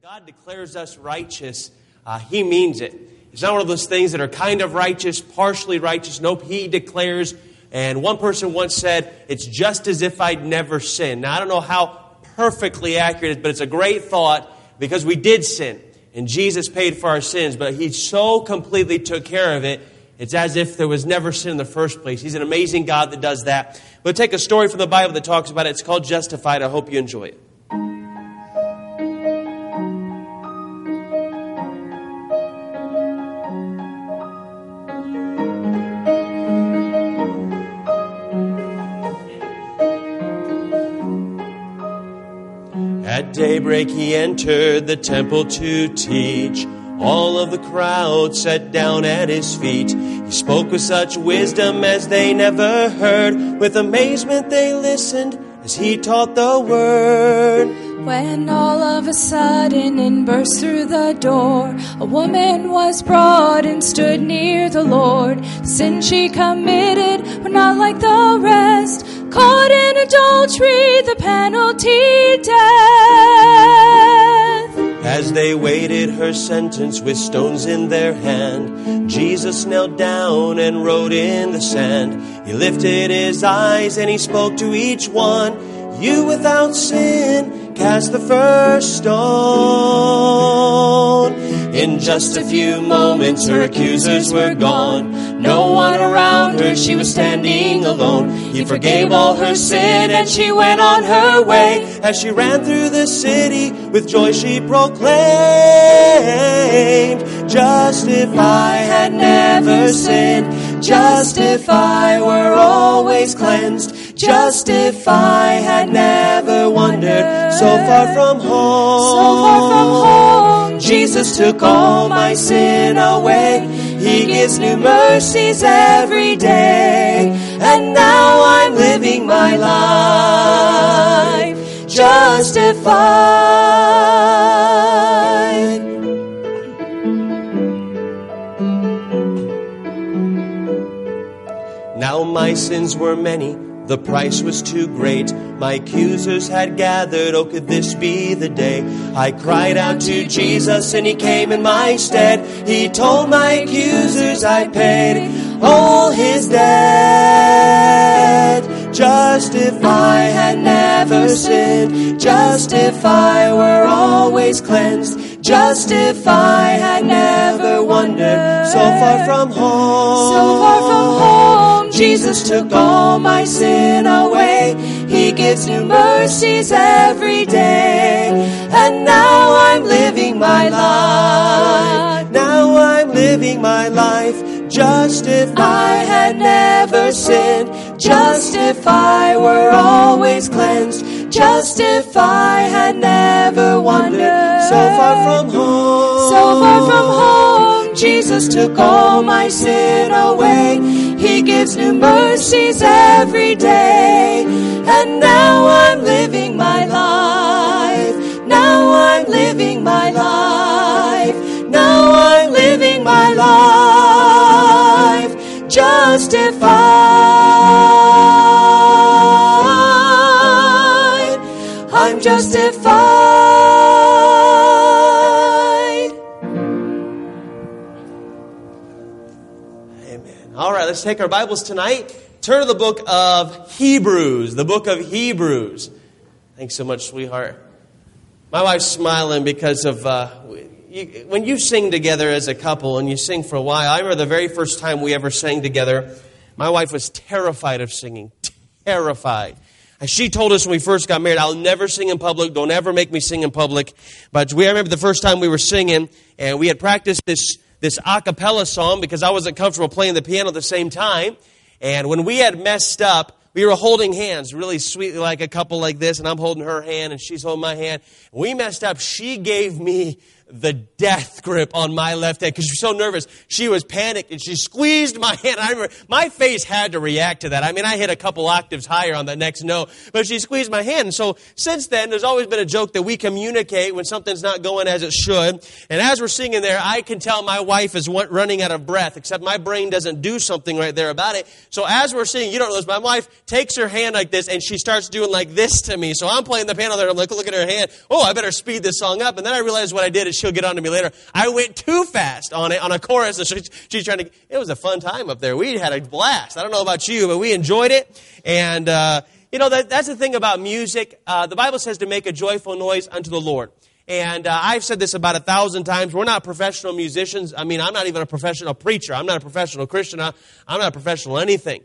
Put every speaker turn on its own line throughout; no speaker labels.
God declares us righteous, He means it. It's not one of those things that are kind of righteous, partially righteous. Nope, He declares. And one person once said, it's just as if I'd never sinned. Now, I don't know how perfectly accurate it is, but it's a great thought because we did sin. And Jesus paid for our sins, but He so completely took care of it. It's as if there was never sin in the first place. He's an amazing God that does that. We'll take a story from the Bible that talks about it. It's called Justified. I hope you enjoy it. At daybreak he entered the temple to teach. All of the crowd sat down at his feet. He spoke with such wisdom as they never heard. With amazement they listened as he taught the word.
When all of a sudden in burst through the door, a woman was brought and stood near the Lord. The sin she committed were not like the rest. Caught in adultery, the penalty death.
As they waited her sentence with stones in their hand, Jesus knelt down and wrote in the sand. He lifted his eyes and he spoke to each one. You without sin, cast the first stone. In just a few moments her accusers were gone. No one around her, she was standing alone. He forgave all her sin and she went on her way. As she ran through the city, with joy she proclaimed, just if I had never sinned, just if I were always cleansed, just if I had never wandered so far from home, Jesus took all my sin away. He gives new mercies every day. And now I'm living my life justified. Now my sins were many, the price was too great. My accusers had gathered, oh, could this be the day? I cried out to Jesus and He came in my stead. He told my accusers I paid all His debt. Just if I had never sinned, just if I were always cleansed, just if I had never wandered so far from home, Jesus took all my sin away. He gives new mercies every day. And now I'm living my life. Now I'm living my life. Just if I had never sinned, just if I were always cleansed, just if I had never wandered so far from home, Jesus took all my sin away. He gives new mercies every day. And now I'm living my life. Now I'm living my life. Now I'm living my life justified. I'm justified. Amen. All right, let's take our Bibles tonight. Turn to the book of Hebrews. The book of Hebrews. Thanks so much, sweetheart. My wife's smiling because of when you sing together as a couple and you sing for a while. I remember the very first time we ever sang together, my wife was terrified of singing. Terrified. And she told us when we first got married, I'll never sing in public. Don't ever make me sing in public. But I remember the first time we were singing, and we had practiced this a cappella song because I wasn't comfortable playing the piano at the same time. And when we had messed up, we were holding hands really sweetly like a couple like this, and I'm holding her hand and she's holding my hand. We messed up. She gave me the death grip on my left hand because she was so nervous. She was panicked and she squeezed my hand. I remember my face had to react to that. I mean, I hit a couple octaves higher on the next note, but she squeezed my hand. And so since then, there's always been a joke that we communicate when something's not going as it should. And as we're singing there, I can tell my wife is running out of breath, except my brain doesn't do something right there about it. So as we're singing, you don't know this, my wife takes her hand like this and she starts doing like this to me. So I'm playing the piano there. I'm like, look at her hand. Oh, I better speed this song up. And then I realized what I did is she'll get on to me later. I went too fast on a chorus. And she's trying to, it was a fun time up there. We had a blast. I don't know about you, but we enjoyed it. And, that's the thing about music. The Bible says to make a joyful noise unto the Lord. And I've said this about 1,000 times. We're not professional musicians. I mean, I'm not even a professional preacher. I'm not a professional Christian. I'm not a professional anything.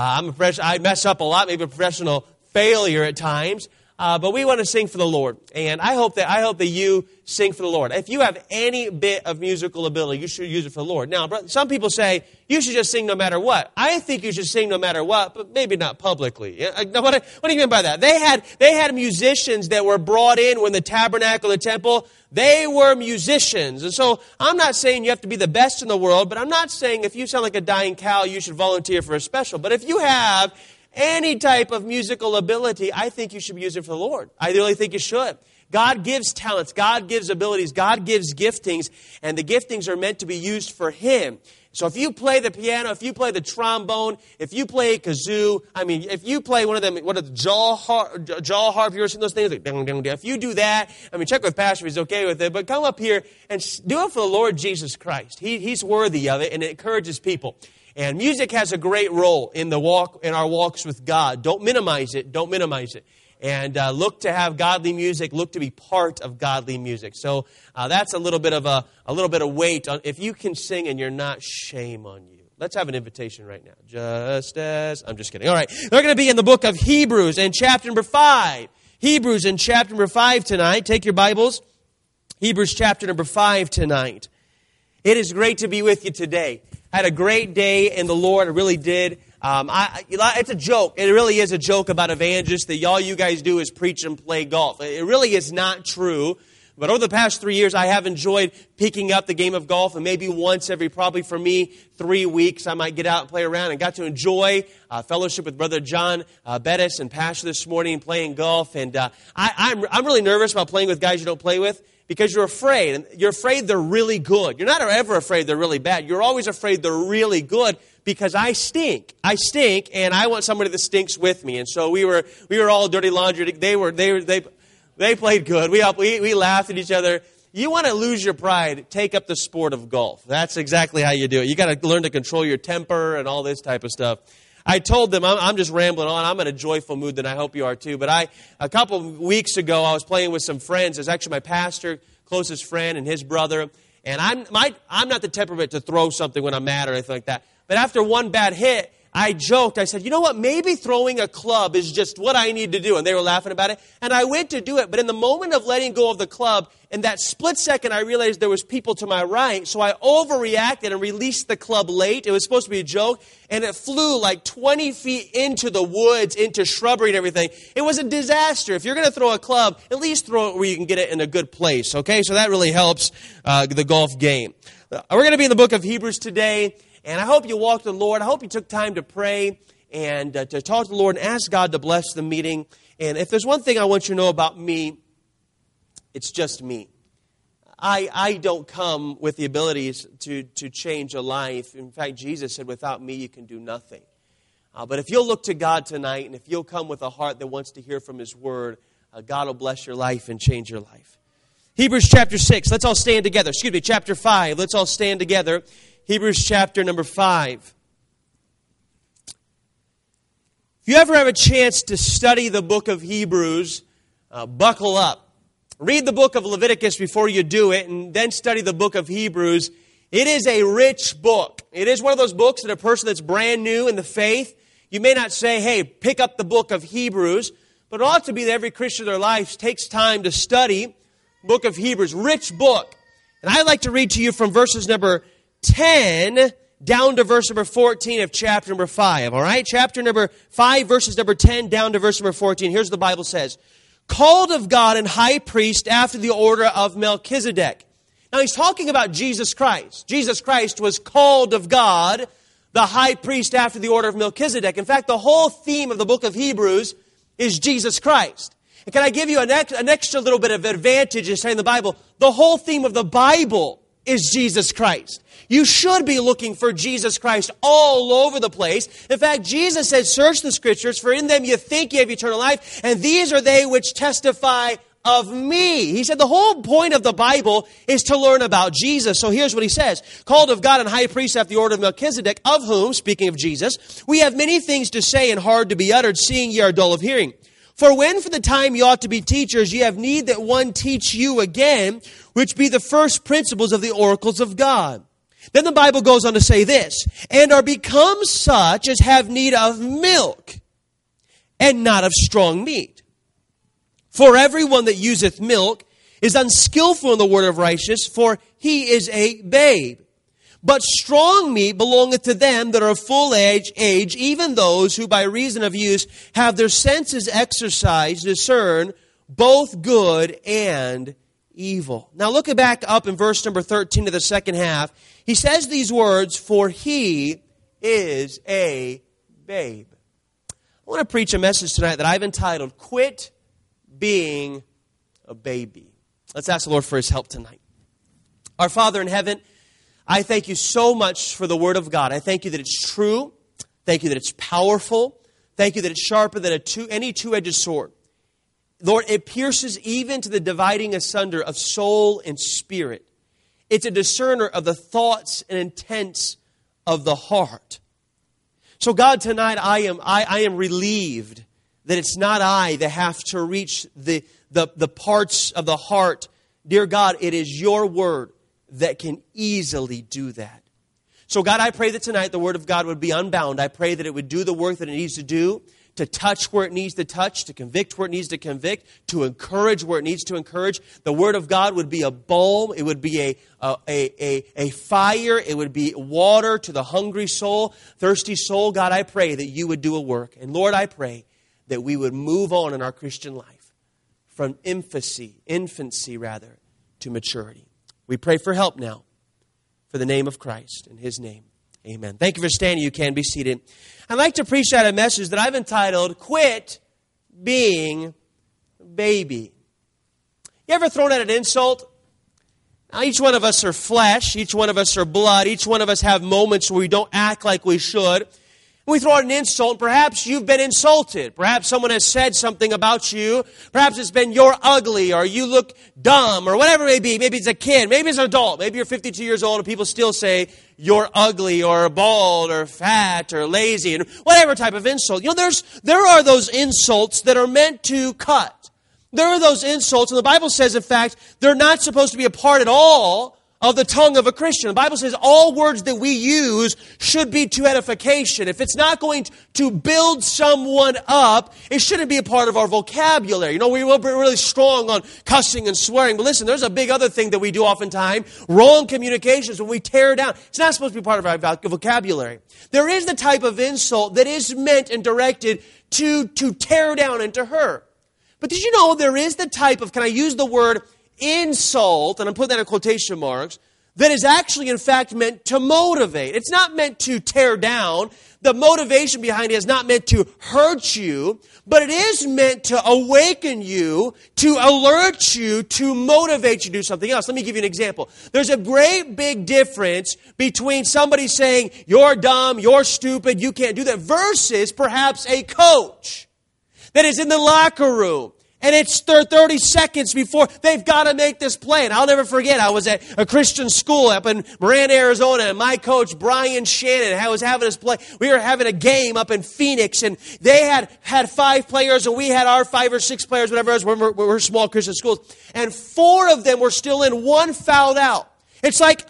I mess up a lot, maybe a professional failure at times. But we want to sing for the Lord. And I hope that you sing for the Lord. If you have any bit of musical ability, you should use it for the Lord. Now, some people say you should just sing no matter what. I think you should sing no matter what, but maybe not publicly. What do you mean by that? They had musicians that were brought in when the tabernacle, the temple, they were musicians. And so I'm not saying you have to be the best in the world, but I'm not saying if you sound like a dying cow, you should volunteer for a special. But if you have any type of musical ability, I think you should use it for the Lord. I really think you should. God gives talents. God gives abilities. God gives giftings. And the giftings are meant to be used for Him. So if you play the piano, if you play the trombone, if you play kazoo, if you play one of the jaw harp, you ever seen those things? Like, ding, ding, ding. If you do that, check with Pastor if he's okay with it, but come up here and do it for the Lord Jesus Christ. He's worthy of it, and it encourages people. And music has a great role in our walks with God. Don't minimize it. Don't minimize it. And look to have godly music. Look to be part of godly music. So that's a little bit of weight on. If you can sing and you're not, shame on you. Let's have an invitation right now. I'm just kidding. All right, they're going to be in the book of Hebrews in chapter number 5. Hebrews in chapter number 5 tonight. Take your Bibles. Hebrews chapter number 5 tonight. It is great to be with you today. I had a great day in the Lord. I really did. It's a joke. It really is a joke about evangelists that all you guys do is preach and play golf. It really is not true. But over the past 3 years, I have enjoyed picking up the game of golf. And maybe once every, probably for me, 3 weeks, I might get out and play around. And got to enjoy fellowship with Brother John Bettis and Pastor this morning playing golf. And I'm really nervous about playing with guys you don't play with. Because you're afraid. And you're afraid they're really good. You're not ever afraid they're really bad. You're always afraid they're really good because I stink. I stink, and I want somebody that stinks with me. And so we were all dirty laundry. They played good. We laughed at each other. You want to lose your pride, take up the sport of golf. That's exactly how you do it. You got to learn to control your temper and all this type of stuff. I told them, I'm just rambling on. I'm in a joyful mood, and I hope you are too. But a couple of weeks ago, I was playing with some friends. It was actually my pastor, closest friend, and his brother. And I'm not the temperament to throw something when I'm mad or anything like that. But after one bad hit, I joked. I said, you know what? Maybe throwing a club is just what I need to do. And they were laughing about it. And I went to do it. But in the moment of letting go of the club, in that split second, I realized there was people to my right. So I overreacted and released the club late. It was supposed to be a joke. And it flew like 20 feet into the woods, into shrubbery and everything. It was a disaster. If you're going to throw a club, at least throw it where you can get it in a good place. Okay? So that really helps the golf game. We're going to be in the book of Hebrews today. And I hope you walked with the Lord. I hope you took time to pray and to talk to the Lord and ask God to bless the meeting. And if there's one thing I want you to know about me, it's just me. I don't come with the abilities to change a life. In fact, Jesus said, without me, you can do nothing. But if you'll look to God tonight, and if you'll come with a heart that wants to hear from His Word, God will bless your life and change your life. Hebrews chapter 6. Let's all stand together. Chapter 5. Let's all stand together. Hebrews chapter number 5. If you ever have a chance to study the book of Hebrews, buckle up. Read the book of Leviticus before you do it, and then study the book of Hebrews. It is a rich book. It is one of those books that a person that's brand new in the faith, you may not say, hey, pick up the book of Hebrews, but it ought to be that every Christian in their life takes time to study the book of Hebrews. Rich book. And I'd like to read to you from verses number 10 down to verse number 14 of chapter number 5. All right? Chapter number 5, verses number 10 down to verse number 14. Here's what the Bible says. Called of God and high priest after the order of Melchizedek. Now he's talking about Jesus Christ. Jesus Christ was called of God, the high priest after the order of Melchizedek. In fact, the whole theme of the book of Hebrews is Jesus Christ. And can I give you an extra little bit of advantage in studying the Bible? The whole theme of the Bible is Jesus Christ. You should be looking for Jesus Christ all over the place. In fact, Jesus said, search the Scriptures, for in them you think you have eternal life, and these are they which testify of me. He said the whole point of the Bible is to learn about Jesus. So here's what he says. Called of God and high priest after the order of Melchizedek, of whom, speaking of Jesus, we have many things to say and hard to be uttered, seeing ye are dull of hearing. For when for the time ye ought to be teachers, ye have need that one teach you again, which be the first principles of the oracles of God. Then the Bible goes on to say this, and are become such as have need of milk, and not of strong meat. For everyone that useth milk is unskillful in the word of righteousness, for he is a babe. But strong meat belongeth to them that are of full age, even those who by reason of use have their senses exercised, discern both good and evil. Now look back up in verse number 13 to the second half. He says these words, for he is a babe. I want to preach a message tonight that I've entitled, Quit Being a Baby. Let's ask the Lord for His help tonight. Our Father in heaven, I thank you so much for the Word of God. I thank you that it's true. Thank you that it's powerful. Thank you that it's sharper than any two-edged sword. Lord, it pierces even to the dividing asunder of soul and spirit. It's a discerner of the thoughts and intents of the heart. So God, tonight I am relieved that it's not I that have to reach the parts of the heart. Dear God, it is your word that can easily do that. So God, I pray that tonight the word of God would be unbound. I pray that it would do the work that it needs to do, to touch where it needs to touch, to convict where it needs to convict, to encourage where it needs to encourage. The word of God would be a balm. It would be a fire. It would be water to the hungry soul, thirsty soul. God, I pray that you would do a work. And Lord, I pray that we would move on in our Christian life from infancy to maturity. We pray for help now for the name of Christ. In His name, amen. Thank you for standing. You can be seated. I'd like to preach out a message that I've entitled, Quit Being a Baby. You ever thrown out an insult? Now, each one of us are flesh. Each one of us are blood. Each one of us have moments where we don't act like we should. We throw out an insult, perhaps you've been insulted. Perhaps someone has said something about you. Perhaps it's been you're ugly or you look dumb or whatever it may be. Maybe it's a kid. Maybe it's an adult. Maybe you're 52 years old and people still say you're ugly or bald or fat or lazy and whatever type of insult. You know, there are those insults that are meant to cut. There are those insults, and the Bible says, in fact, they're not supposed to be a part at all of the tongue of a Christian. The Bible says all words that we use should be to edification. If it's not going to build someone up, it shouldn't be a part of our vocabulary. You know, we're really strong on cussing and swearing. But listen, there's a big other thing that we do oftentimes. Wrong communications when we tear down. It's not supposed to be part of our vocabulary. There is the type of insult that is meant and directed to tear down and to hurt. But did you know there is the type of, can I use the word insult, and I'm putting that in quotation marks, that is actually in fact meant to motivate. It's not meant to tear down. The motivation behind it is not meant to hurt you, but it is meant to awaken you, to alert you, to motivate you to do something else. Let me give you an example. There's a great big difference between somebody saying, you're dumb, you're stupid, you can't do that, versus perhaps a coach that is in the locker room. And it's 30 seconds before they've got to make this play. And I'll never forget, I was at a Christian school up in Miranda, Arizona, and my coach, Brian Shannon, was having us play. We were having a game up in Phoenix, and they had 5 players, and we had our 5 or 6 players, whatever it was. We're small Christian schools. And 4 of them were still in, 1 fouled out. It's like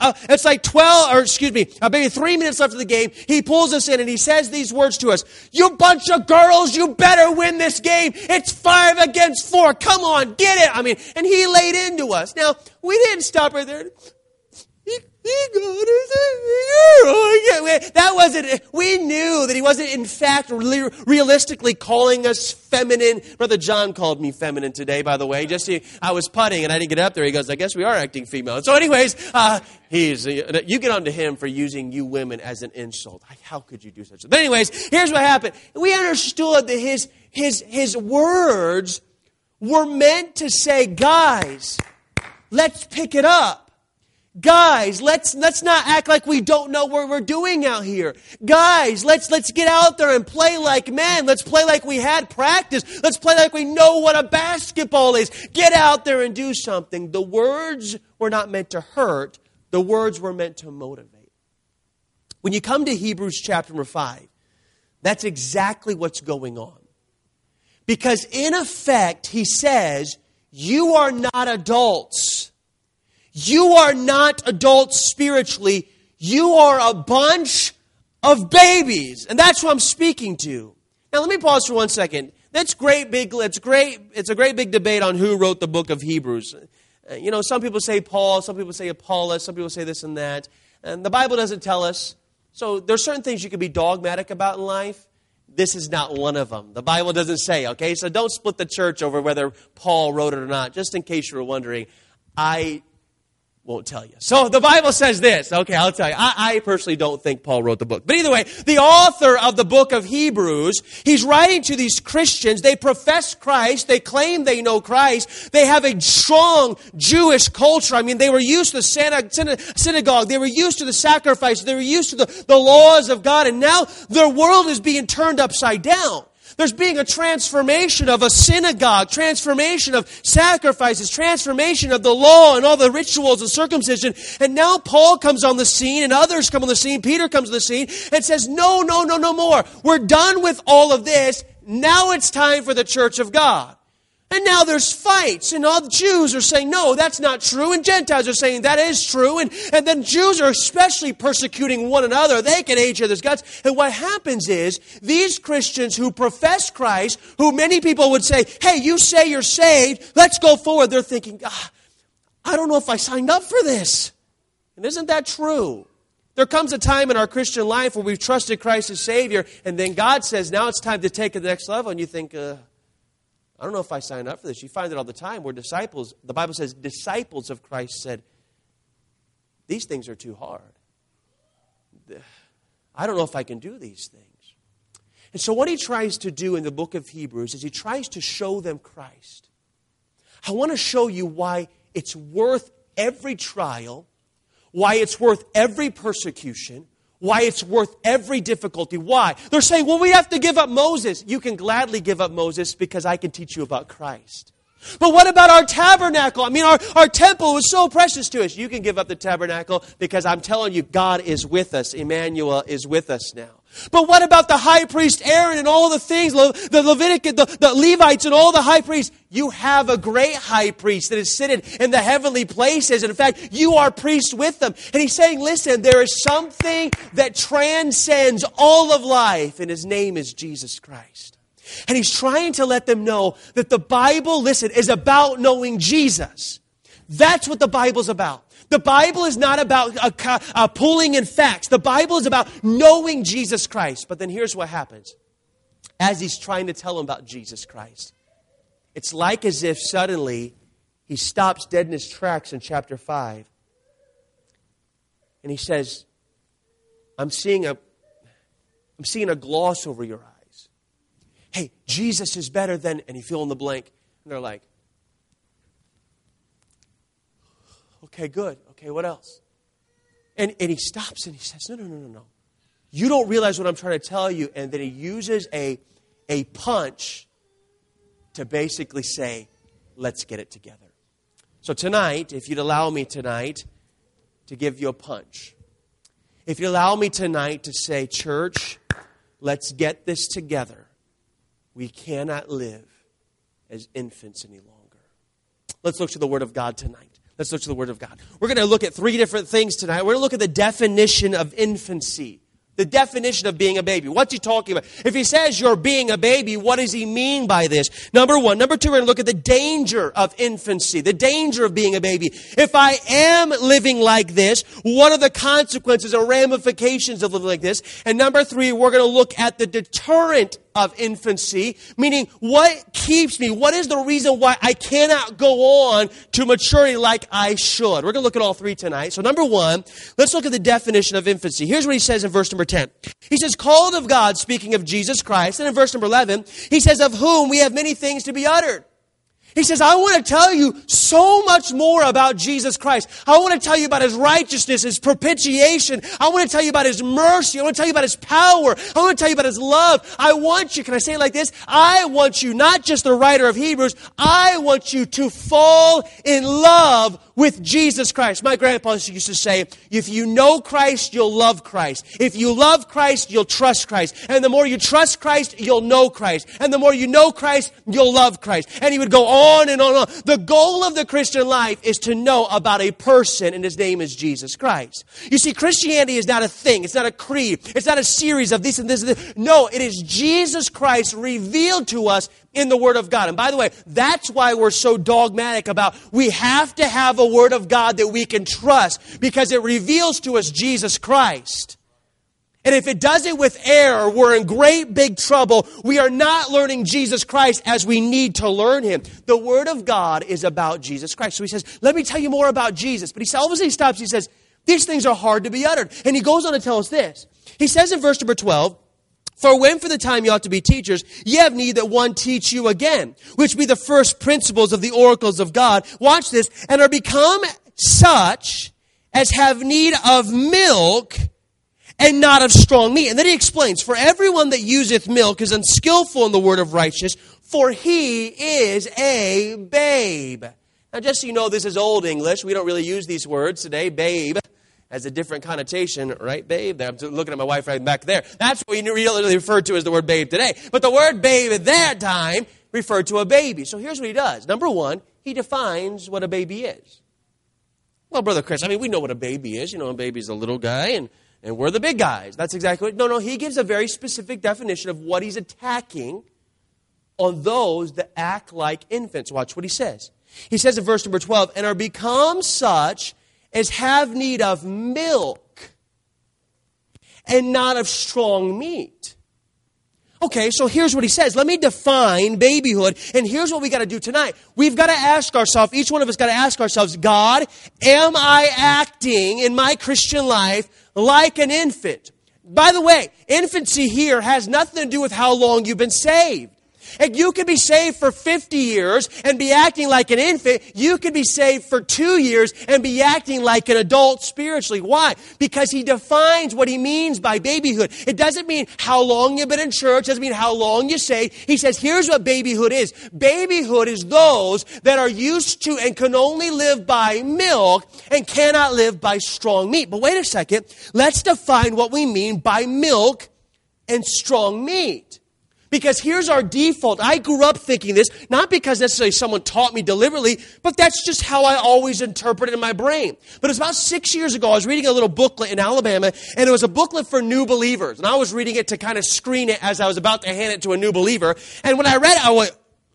3 minutes left of the game. He pulls us in and he says these words to us. You bunch of girls, you better win this game. It's 5 against 4. Come on, get it. And he laid into us. Now, we didn't stop right there. That wasn't, we knew that he wasn't in fact realistically calling us feminine. Brother John called me feminine today, by the way. I was putting and I didn't get up there. He goes, I guess we are acting female. So anyways, you get on to him for using you women as an insult. How could you do such a thing? But anyways, here's what happened. We understood that his words were meant to say, guys, let's pick it up. Guys, let's not act like we don't know what we're doing out here. Guys, let's get out there and play like men. Let's play like we had practice. Let's play like we know what a basketball is. Get out there and do something. The words were not meant to hurt. The words were meant to motivate. When you come to Hebrews chapter number 5, that's exactly what's going on. Because in effect, he says, you are not adults. You are not adults spiritually. You are a bunch of babies. And that's what I'm speaking to. Now, let me pause for 1 second. It's a great big debate on who wrote the book of Hebrews. Some people say Paul, some people say Apollos, some people say this and that. And the Bible doesn't tell us. So there's certain things you can be dogmatic about in life. This is not one of them. The Bible doesn't say, okay? So don't split the church over whether Paul wrote it or not. Just in case you were wondering, I won't tell you. So the Bible says this. Okay, I'll tell you. I personally don't think Paul wrote the book. But either way, the author of the book of Hebrews, he's writing to these Christians. They profess Christ. They claim they know Christ. They have a strong Jewish culture. I mean, they were used to the synagogue. They were used to the sacrifice. They were used to the laws of God. And now their world is being turned upside down. There's being a transformation of a synagogue, transformation of sacrifices, transformation of the law and all the rituals of circumcision. And now Paul comes on the scene and others come on the scene. Peter comes on the scene and says, no more. We're done with all of this. Now it's time for the church of God. And now there's fights, and all the Jews are saying, no, that's not true, and Gentiles are saying that is true, and then Jews are especially persecuting one another. They can hate each other's guts. And what happens is, these Christians who profess Christ, who many people would say, hey, you say you're saved, let's go forward. They're thinking, I don't know if I signed up for this. And isn't that true? There comes a time in our Christian life where we've trusted Christ as Savior, and then God says, now it's time to take it to the next level, and you think, I don't know if I signed up for this. You find it all the time where disciples, the Bible says, disciples of Christ said, these things are too hard. I don't know if I can do these things. And so what he tries to do in the book of Hebrews is he tries to show them Christ. I want to show you why it's worth every trial, why it's worth every persecution, why it's worth every difficulty. Why? They're saying, well, we have to give up Moses. You can gladly give up Moses because I can teach you about Christ. But what about our tabernacle? I mean, our temple was so precious to us. You can give up the tabernacle because I'm telling you, God is with us. Emmanuel is with us now. But what about the high priest Aaron and all the things, the Leviticus, the Levites and all the high priests? You have a great high priest that is sitting in the heavenly places. And in fact, you are priests with them. And he's saying, listen, there is something that transcends all of life, and his name is Jesus Christ. And he's trying to let them know that the Bible, listen, is about knowing Jesus. That's what the Bible's about. The Bible is not about pulling in facts. The Bible is about knowing Jesus Christ. But then here's what happens. As he's trying to tell them about Jesus Christ, it's like as if suddenly he stops dead in his tracks in chapter 5. And he says, I'm seeing a gloss over your eyes. Hey, Jesus is better than, and you fill in the blank. And they're like, okay, good. Okay, what else? And he stops and he says, no. You don't realize what I'm trying to tell you. And then he uses a punch to basically say, let's get it together. So tonight, if you'd allow me tonight to give you a punch. If you'd allow me tonight to say, church, let's get this together. We cannot live as infants any longer. Let's look to the Word of God tonight. Let's look to the Word of God. We're going to look at 3 different things tonight. We're going to look at the definition of infancy. The definition of being a baby. What's he talking about? If he says you're being a baby, what does he mean by this? Number one. Number two, we're going to look at the danger of infancy, the danger of being a baby. If I am living like this, what are the consequences or ramifications of living like this? And number three, we're going to look at the deterrent of infancy, meaning what keeps me, what is the reason why I cannot go on to maturity like I should. We're going to look at all three tonight. So number one, let's look at the definition of infancy. Here's what he says in verse number 10. He says, called of God, speaking of Jesus Christ. And in verse number 11, he says, of whom we have many things to be uttered. He says, I want to tell you so much more about Jesus Christ. I want to tell you about His righteousness, His propitiation. I want to tell you about His mercy. I want to tell you about His power. I want to tell you about His love. I want you, can I say it like this? I want you, not just the writer of Hebrews, I want you to fall in love with Jesus Christ. My grandpa used to say, if you know Christ, you'll love Christ. If you love Christ, you'll trust Christ. And the more you trust Christ, you'll know Christ. And the more you know Christ, you'll love Christ. And he would go on and on and on. The goal of the Christian life is to know about a person, and his name is Jesus Christ. You see, Christianity is not a thing. It's not a creed. It's not a series of this and this and this. No, it is Jesus Christ revealed to us in the Word of God. And by the way, that's why we're so dogmatic about we have to have a Word of God that we can trust, because it reveals to us Jesus Christ. And if it does it with error, we're in great big trouble. We are not learning Jesus Christ as we need to learn Him. The Word of God is about Jesus Christ. So he says, let me tell you more about Jesus. But all of a sudden he stops, he says, these things are hard to be uttered. And he goes on to tell us this. He says in verse number 12, for when for the time you ought to be teachers, ye have need that one teach you again, which be the first principles of the oracles of God. Watch this. And are become such as have need of milk and not of strong meat. And then he explains, for everyone that useth milk is unskillful in the word of righteousness, for he is a babe. Now just so you know, this is Old English. We don't really use these words today. Babe has a different connotation, right, babe? I'm looking at my wife right back there. That's what we really refer to as the word babe today. But the word babe at that time referred to a baby. So here's what he does. Number one, he defines what a baby is. Well, Brother Chris, we know what a baby is. You know, a baby's a little guy, and we're the big guys. That's exactly what... No, he gives a very specific definition of what he's attacking on those that act like infants. Watch what he says. He says in verse number 12, and are become such as have need of milk and not of strong meat. Okay, so here's what he says. Let me define babyhood, and here's what we got to do tonight. We've got to ask ourselves, each one of us got to ask ourselves, God, am I acting in my Christian life like an infant? By the way, infancy here has nothing to do with how long you've been saved. And you could be saved for 50 years and be acting like an infant. You could be saved for 2 years and be acting like an adult spiritually. Why? Because he defines what he means by babyhood. It doesn't mean how long you've been in church. It doesn't mean how long you saved. He says, here's what babyhood is. Babyhood is those that are used to and can only live by milk and cannot live by strong meat. But wait a second. Let's define what we mean by milk and strong meat. Because here's our default. I grew up thinking this, not because necessarily someone taught me deliberately, but that's just how I always interpret it in my brain. But it was about 6 years ago, I was reading a little booklet in Alabama, and it was a booklet for new believers. And I was reading it to kind of screen it as I was about to hand it to a new believer. And when I read it, I went,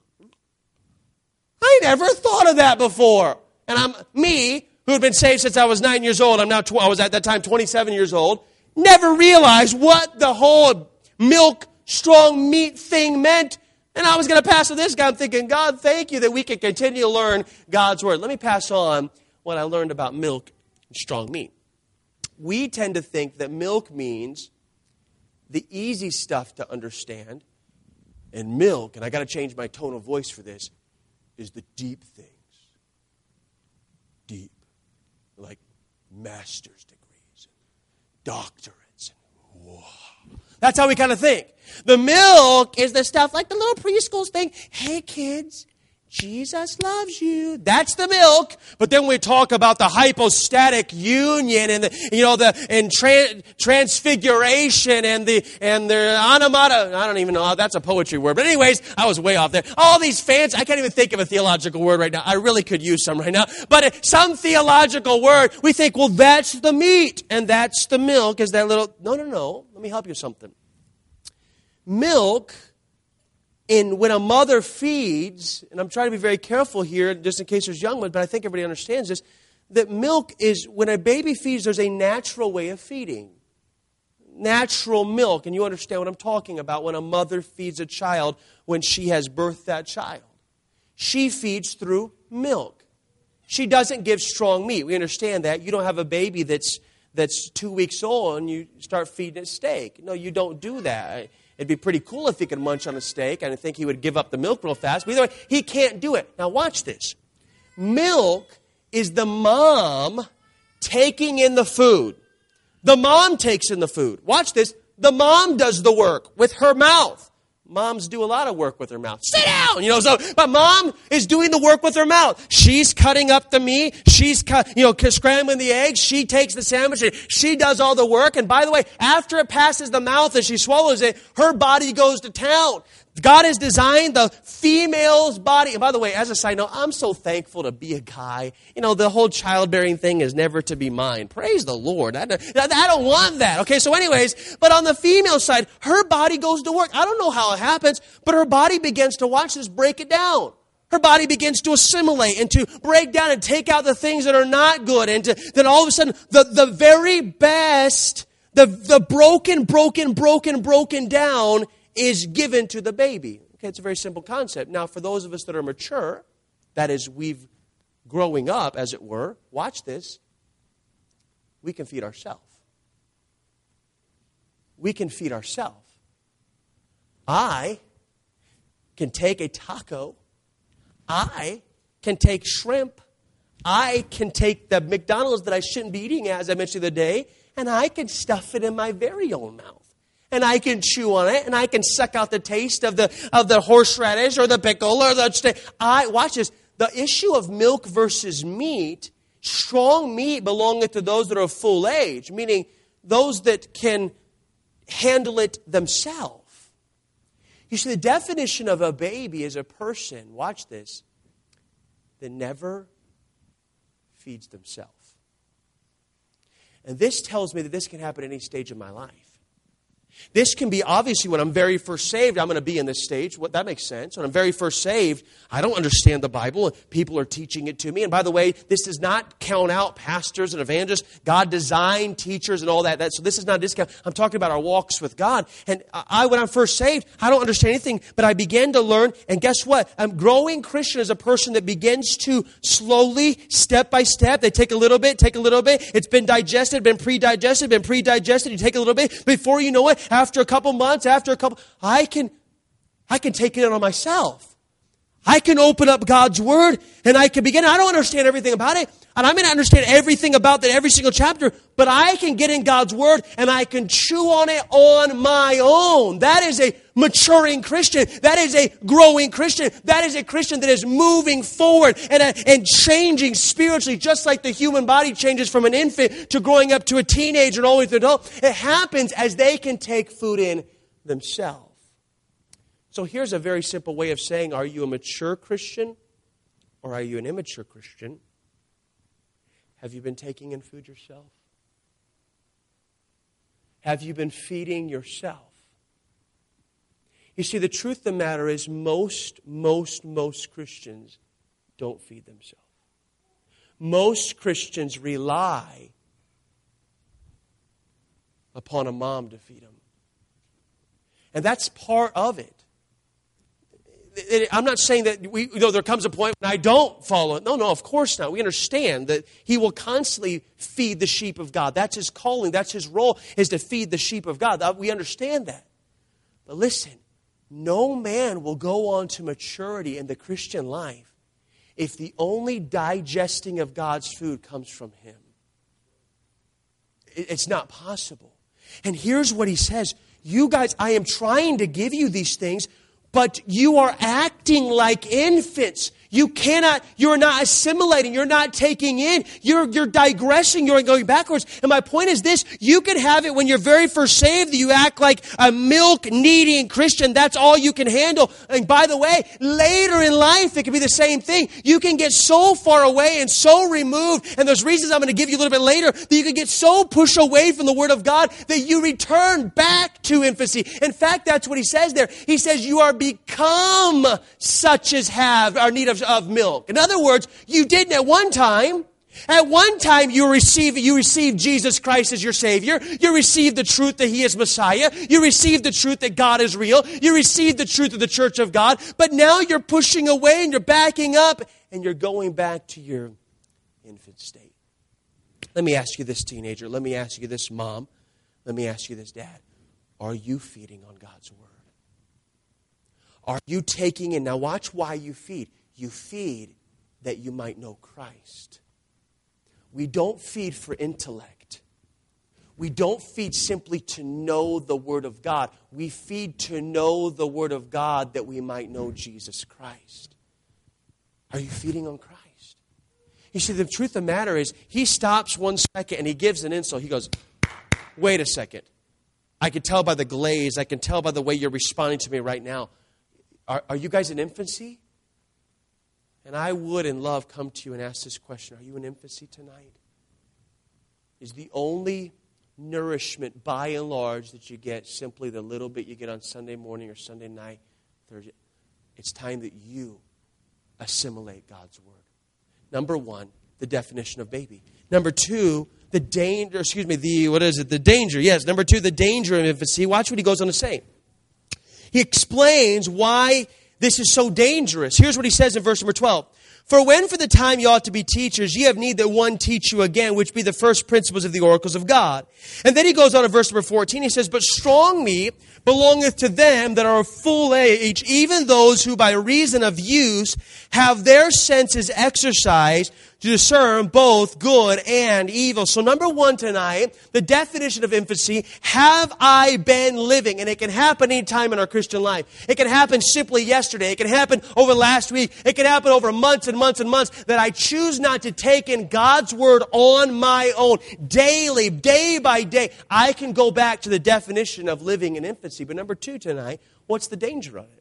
I never thought of that before. And me, who had been saved since I was 9 years old, I was at that time 27 years old, never realized what the whole milk strong meat thing meant. And I was going to pass to this guy. I'm thinking, God, thank you that we can continue to learn God's word. Let me pass on what I learned about milk and strong meat. We tend to think that milk means the easy stuff to understand, and milk, and I got to change my tone of voice for this, is the deep things. Deep. Like master's degrees, doctorates, and whoa. That's how we kind of think. The milk is the stuff like the little preschools think, hey kids, Jesus loves you. That's the milk. But then we talk about the hypostatic union and transfiguration and the onomata. I don't even know. That's a poetry word. But anyways, I was way off there. All these fancy, I can't even think of a theological word right now. I really could use some right now. But some theological word, we think, well, that's the meat and that's the milk. Is that little? No. Let me help you with something. Milk, when a mother feeds, and I'm trying to be very careful here, just in case there's young ones, but I think everybody understands this, that milk is, when a baby feeds, there's a natural way of feeding. Natural milk, and you understand what I'm talking about when a mother feeds a child when she has birthed that child. She feeds through milk. She doesn't give strong meat. We understand that. You don't have a baby that's 2 weeks old and you start feeding it steak. No, you don't do that. It'd be pretty cool if he could munch on a steak, and I think he would give up the milk real fast. But either way, he can't do it. Now watch this. Milk is the mom taking in the food. The mom takes in the food. Watch this. The mom does the work with her mouth. Moms do a lot of work with her mouth. Sit down! But mom is doing the work with her mouth. She's cutting up the meat. She's scrambling the eggs. She takes the sandwich. She does all the work. And by the way, after it passes the mouth and she swallows it, her body goes to town. God has designed the female's body. And by the way, as a side note, I'm so thankful to be a guy. The whole childbearing thing is never to be mine. Praise the Lord. I don't want that. Okay, so anyways, but on the female side, her body goes to work. I don't know how it happens, but her body begins to, watch this, break it down. Her body begins to assimilate and to break down and take out the things that are not good. And then all of a sudden, the very best, the broken down is given to the baby. Okay, it's a very simple concept. Now, for those of us that are mature, that is, we've growing up, as it were, watch this, we can feed ourselves. We can feed ourselves. I can take a taco. I can take shrimp. I can take the McDonald's that I shouldn't be eating, as I mentioned the other day, and I can stuff it in my very own mouth. And I can chew on it, and I can suck out the taste of the horseradish or the pickle or the steak. Watch this. The issue of milk versus meat, strong meat belongeth to those that are of full age, meaning those that can handle it themselves. You see, the definition of a baby is a person, watch this, that never feeds themselves. And this tells me that this can happen at any stage of my life. This can be, obviously, when I'm very first saved, I'm going to be in this stage. That makes sense. When I'm very first saved, I don't understand the Bible. People are teaching it to me. And by the way, this does not count out pastors and evangelists. God designed teachers and all that. So this is not a discount. I'm talking about our walks with God. And when I'm first saved, I don't understand anything. But I began to learn. And guess what? A growing Christian is a person that begins to slowly, step by step. They take a little bit. It's been digested, been pre-digested. You take a little bit. Before you know it, after a couple months, I can take it on myself. I can open up God's Word and I can begin. I don't understand everything about it. And I may not understand everything about that, every single chapter, but I can get in God's Word and I can chew on it on my own. That is a maturing Christian. That is a growing Christian. That is a Christian that is moving forward and changing spiritually, just like the human body changes from an infant to growing up to a teenager and all the way to adult. It happens as they can take food in themselves. So here's a very simple way of saying, are you a mature Christian or are you an immature Christian? Have you been taking in food yourself? Have you been feeding yourself? You see, the truth of the matter is most Christians don't feed themselves. Most Christians rely upon a mom to feed them. And that's part of it. I'm not saying that there comes a point when I don't follow it. No, of course not. We understand that He will constantly feed the sheep of God. That's His calling. That's His role, is to feed the sheep of God. We understand that. But listen, no man will go on to maturity in the Christian life if the only digesting of God's food comes from Him. It's not possible. And here's what He says. You guys, I am trying to give you these things, but you are acting like infants. You're not assimilating, you're not taking in, you're digressing, you're going backwards. And my point is this, you can have it when you're very first saved, you act like a milk-needing Christian, that's all you can handle. And by the way, later in life, it can be the same thing. You can get so far away and so removed, and there's reasons I'm going to give you a little bit later, that you can get so pushed away from the Word of God that you return back to infancy. In fact, that's what he says there. He says, you are become such as have our need of milk. In other words, you didn't at one time. At one time, you received Jesus Christ as your Savior. You received the truth that He is Messiah. You received the truth that God is real. You received the truth of the church of God. But now you're pushing away and you're backing up and you're going back to your infant state. Let me ask you this, teenager. Let me ask you this, mom. Let me ask you this, dad. Are you feeding on God's Word? Are you taking in? Now watch why you feed. You feed that you might know Christ. We don't feed for intellect. We don't feed simply to know the Word of God. We feed to know the Word of God that we might know Jesus Christ. Are you feeding on Christ? You see, the truth of the matter is, he stops 1 second and he gives an insult. He goes, wait a second. I can tell by the glaze. I can tell by the way you're responding to me right now. Are you guys in infancy? And I would in love come to you and ask this question. Are you in infancy tonight? Is the only nourishment by and large that you get simply the little bit you get on Sunday morning or Sunday night, Thursday? It's time that you assimilate God's Word. Number one, the definition of baby. Number two, the danger. The danger. Yes, number two, the danger of infancy. Watch what he goes on to say. He explains why this is so dangerous. Here's what he says in verse number 12. For when for the time you ought to be teachers, ye have need that one teach you again, which be the first principles of the oracles of God. And then he goes on to verse number 14. He says, but strong meat belongeth to them that are of full age, even those who by reason of use have their senses exercised to discern both good and evil. So number one tonight, the definition of infancy, have I been living? And it can happen any time in our Christian life. It can happen simply yesterday. It can happen over last week. It can happen over months and months and months that I choose not to take in God's Word on my own. Daily, day by day, I can go back to the definition of living in infancy. But number two tonight, what's the danger of it?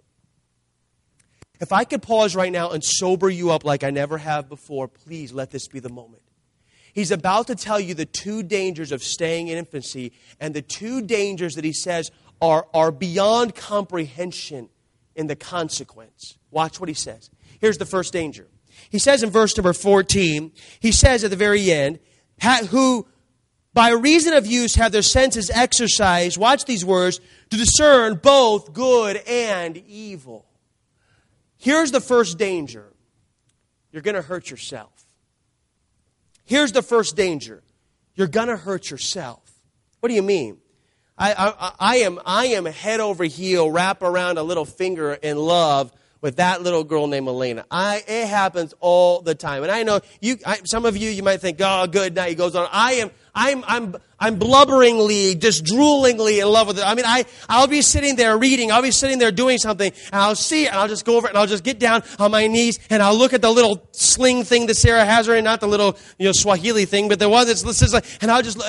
If I could pause right now and sober you up like I never have before, please let this be the moment. He's about to tell you the two dangers of staying in infancy, and the two dangers that he says are beyond comprehension in the consequence. Watch what he says. Here's the first danger. He says in verse number 14, he says at the very end, who by reason of use have their senses exercised, watch these words, to discern both good and evil. Here's the first danger. You're going to hurt yourself. Here's the first danger. You're going to hurt yourself. What do you mean? I am head over heel, wrap around a little finger in love with that little girl named Elena. It happens all the time. And I know some of you might think, oh, good night. He goes on. I'm blubberingly, just droolingly in love with it. I mean, I'll be sitting there reading. I'll be sitting there doing something, and I'll see it, and I'll just go over it, and I'll just get down on my knees, and I'll look at the little sling thing that Sarah has her in, not the little, Swahili thing, but the one that's like, and I just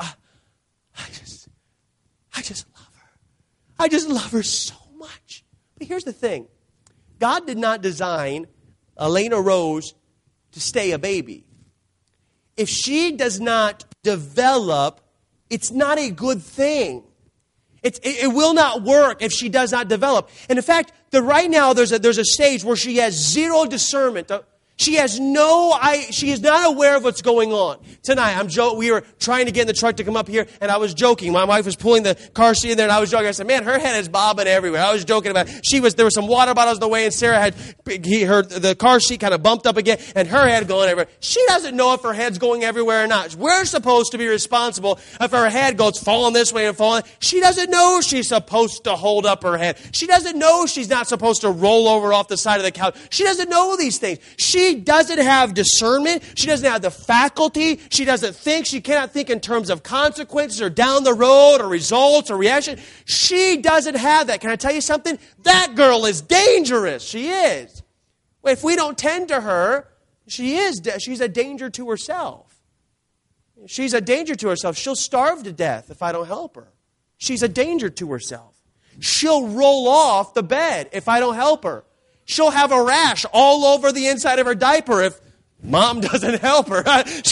love her. I just love her so much. But here's the thing. God did not design Elena Rose to stay a baby. If she does not develop, it's not a good thing. It will not work if she does not develop. And in fact, right now there's a stage where she has zero discernment. She is not aware of what's going on. Tonight, we were trying to get in the truck to come up here, and I was joking. My wife was pulling the car seat in there, and I was joking. I said, man, her head is bobbing everywhere. I was joking about it. There were some water bottles in the way, and Sarah had the car seat kind of bumped up again, and her head going everywhere. She doesn't know if her head's going everywhere or not. We're supposed to be responsible if her head goes falling this way and falling. She doesn't know she's supposed to hold up her head. She doesn't know she's not supposed to roll over off the side of the couch. She doesn't know these things. She doesn't have discernment. She doesn't have the faculty. She doesn't think. She cannot think in terms of consequences or down the road or results or reaction. She doesn't have that. Can I tell you something? That girl is dangerous. She is. If we don't tend to her, she's a danger to herself. She's a danger to herself. She'll starve to death if I don't help her. She's a danger to herself. She'll roll off the bed if I don't help her. She'll have a rash all over the inside of her diaper if Mom doesn't help her.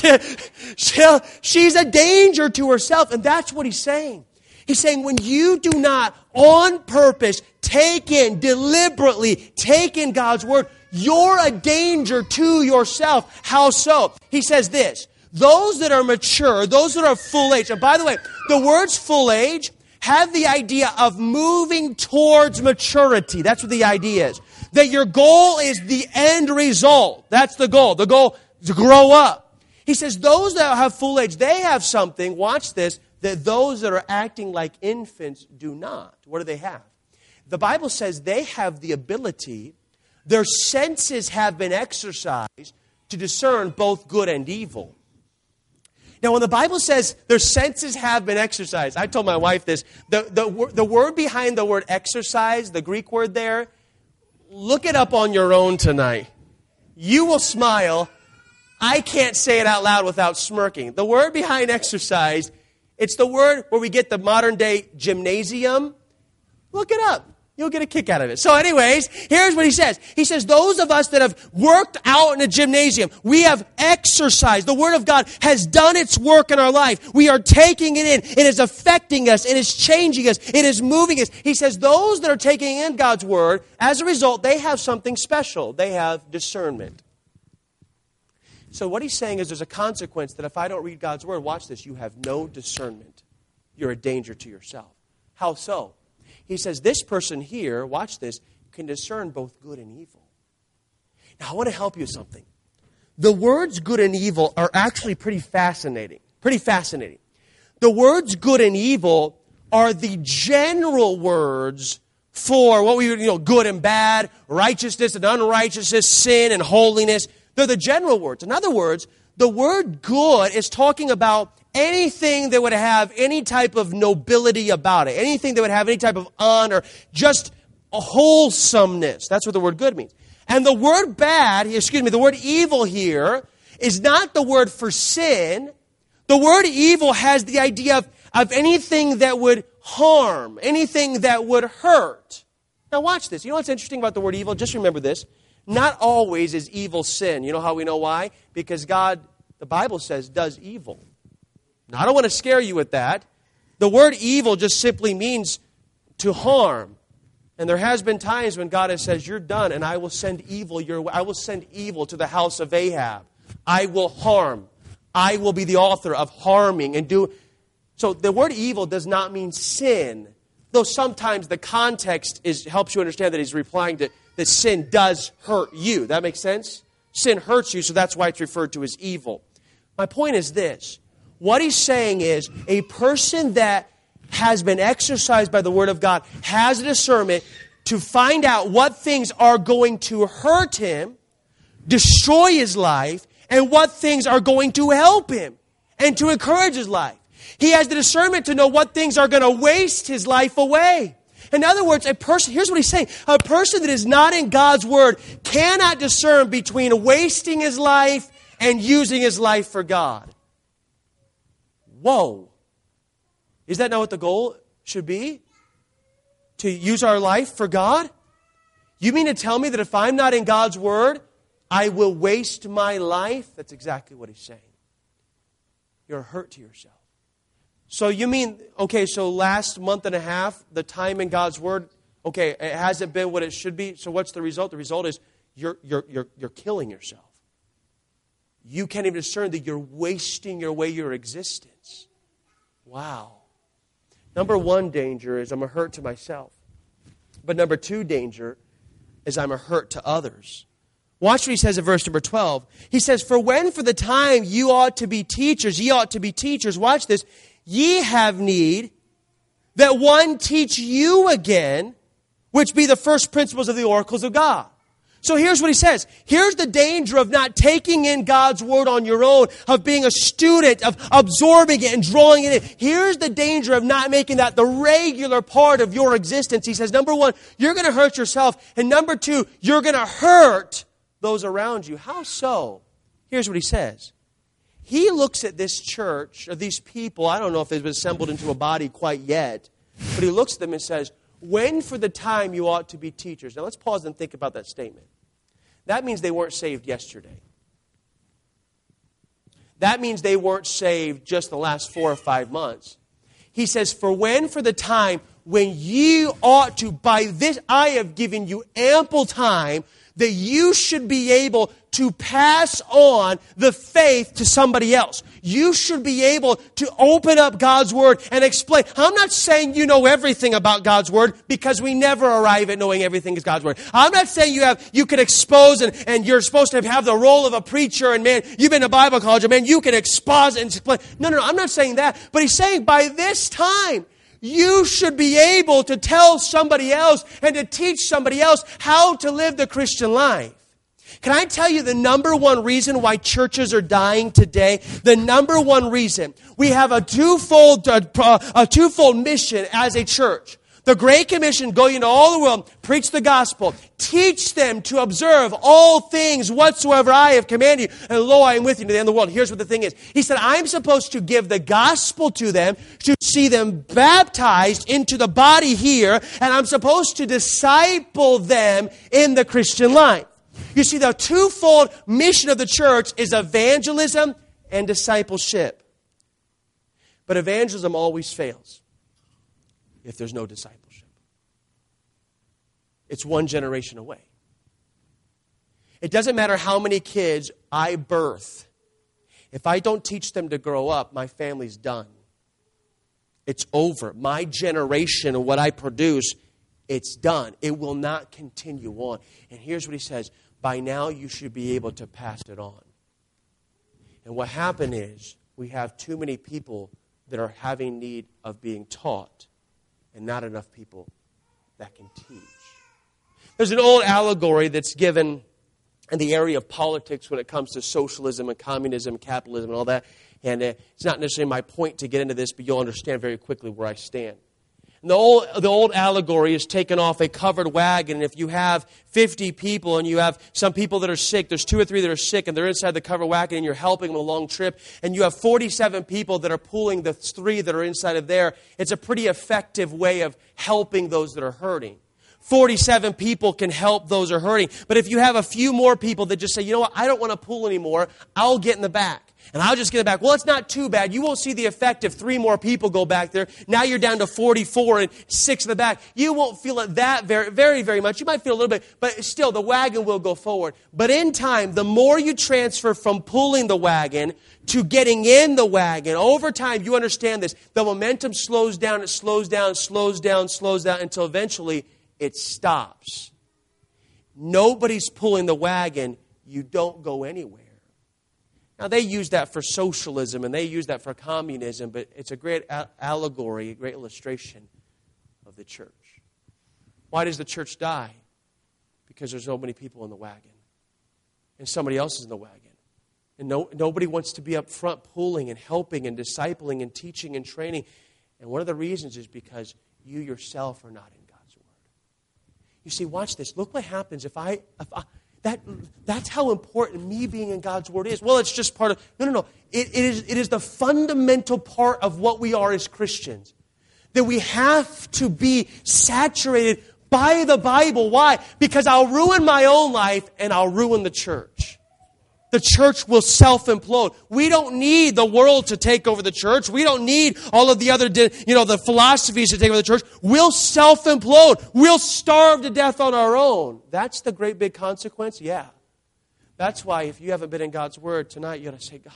She's a danger to herself. And that's what he's saying. He's saying when you do not on purpose deliberately take in God's word, you're a danger to yourself. How so? He says this, those that are mature, those that are full age. And by the way, the words full age have the idea of moving towards maturity. That's what the idea is. That your goal is the end result. That's the goal. The goal is to grow up. He says those that have full age, they have something, watch this, that those that are acting like infants do not. What do they have? The Bible says they have the ability, their senses have been exercised to discern both good and evil. Now, when the Bible says their senses have been exercised, I told my wife this, the word behind the word exercise, the Greek word there, look it up on your own tonight. You will smile. I can't say it out loud without smirking. The word behind exercise, it's the word where we get the modern day gymnasium. Look it up. You'll get a kick out of it. So anyways, here's what he says. He says, those of us that have worked out in a gymnasium, we have exercised. The Word of God has done its work in our life. We are taking it in. It is affecting us. It is changing us. It is moving us. He says, those that are taking in God's Word, as a result, they have something special. They have discernment. So what he's saying is there's a consequence that if I don't read God's Word, watch this, you have no discernment. You're a danger to yourself. How so? He says this person here, watch this, can discern both good and evil. Now, I want to help you with something. The words good and evil are actually pretty fascinating. Pretty fascinating. The words good and evil are the general words for what we would, good and bad, righteousness and unrighteousness, sin and holiness. They're the general words. In other words, the word good is talking about anything that would have any type of nobility about it. Anything that would have any type of honor. Just a wholesomeness. That's what the word good means. And the word the word evil here is not the word for sin. The word evil has the idea of anything that would harm. Anything that would hurt. Now watch this. You know what's interesting about the word evil? Just remember this. Not always is evil sin. You know how we know why? Because God, the Bible says, does evil. Now, I don't want to scare you with that. The word evil just simply means to harm. And there has been times when God has said, you're done, and I will send evil your way. I will send evil to the house of Ahab. I will harm. I will be the author of harming and do. So the word evil does not mean sin. Though sometimes the context helps you understand that he's replying to that sin does hurt you. That makes sense? Sin hurts you, so that's why it's referred to as evil. My point is this. What he's saying is a person that has been exercised by the Word of God has a discernment to find out what things are going to hurt him, destroy his life, and what things are going to help him and to encourage his life. He has the discernment to know what things are going to waste his life away. In other words, here's what he's saying. A person that is not in God's Word cannot discern between wasting his life and using his life for God. Whoa. Is that not what the goal should be? To use our life for God? You mean to tell me that if I'm not in God's Word, I will waste my life? That's exactly what he's saying. You're a hurt to yourself. So you mean, so last month and a half, the time in God's Word, it hasn't been what it should be. So what's the result? The result is you're killing yourself. You can't even discern that you're wasting your existence. Wow. Number one danger is I'm a hurt to myself. But number two danger is I'm a hurt to others. Watch what he says in verse number 12. He says, for the time ye ought to be teachers, watch this, ye have need that one teach you again, which be the first principles of the oracles of God. So here's what he says. Here's the danger of not taking in God's Word on your own, of being a student, of absorbing it and drawing it in. Here's the danger of not making that the regular part of your existence. He says, number one, you're going to hurt yourself. And number two, you're going to hurt those around you. How so? Here's what he says. He looks at this church, or these people, I don't know if they've been assembled into a body quite yet, but he looks at them and says, when for the time you ought to be teachers. Now let's pause and think about that statement. That means they weren't saved yesterday. That means they weren't saved just the last 4 or 5 months. He says, for the time when ye ought to, by this I have given you ample time, that you should be able to pass on the faith to somebody else. You should be able to open up God's Word and explain. I'm not saying you know everything about God's Word, because we never arrive at knowing everything is God's Word. I'm not saying you can expose and you're supposed to have the role of a preacher, and man, you've been to Bible college, and man, you can expose and explain. No, I'm not saying that. But he's saying by this time, you should be able to tell somebody else and to teach somebody else how to live the Christian life. Can I tell you the number one reason why churches are dying today? The number one reason. We have a twofold mission as a church. The Great Commission, go into all the world, preach the gospel, teach them to observe all things whatsoever I have commanded you, and lo, I am with you to the end of the world. Here's what the thing is. He said, I'm supposed to give the gospel to them, to see them baptized into the body here, and I'm supposed to disciple them in the Christian life. You see, the twofold mission of the church is evangelism and discipleship. But evangelism always fails if there's no discipleship. It's one generation away. It doesn't matter how many kids I birth. If I don't teach them to grow up, my family's done. It's over. My generation, what I produce, it's done. It will not continue on. And here's what he says. By now, you should be able to pass it on. And what happened is, we have too many people that are having need of being taught, and not enough people that can teach. There's an old allegory that's given in the area of politics when it comes to socialism and communism, capitalism and all that. And it's not necessarily my point to get into this, but you'll understand very quickly where I stand. And the old allegory is taken off a covered wagon. And if you have 50 people and you have some people that are sick, there's 2 or 3 that are sick, and they're inside the covered wagon and you're helping them a long trip, and you have 47 people that are pulling the 3 that are inside of there, it's a pretty effective way of helping those that are hurting. 47 people can help those who are hurting. But if you have a few more people that just say, you know what, I don't want to pull anymore, I'll get in the back. And I'll just get it back. Well, it's not too bad. You won't see the effect if 3 more people go back there. Now you're down to 44 and 6 in the back. You won't feel it that very, very, very much. You might feel a little bit, but still the wagon will go forward. But in time, the more you transfer from pulling the wagon to getting in the wagon, over time, you understand this. The momentum slows down, it slows down, slows down, slows down, until eventually it stops. Nobody's pulling the wagon. You don't go anywhere. Now, they use that for socialism and they use that for communism, but it's a great allegory, a great illustration of the church. Why does the church die? Because there's so many people in the wagon. And somebody else is in the wagon. And nobody wants to be up front pulling and helping and discipling and teaching and training. And one of the reasons is because you yourself are not in God's Word. You see, watch this. Look what happens if I that's how important me being in God's Word is. Well, it's just part of... No. It is the fundamental part of what we are as Christians. That we have to be saturated by the Bible. Why? Because I'll ruin my own life and I'll ruin the church. The church will self-implode. We don't need the world to take over the church. We don't need all of the other, the philosophies to take over the church. We'll self-implode. We'll starve to death on our own. That's the great big consequence? Yeah. That's why if you haven't been in God's Word tonight, you got to say, God,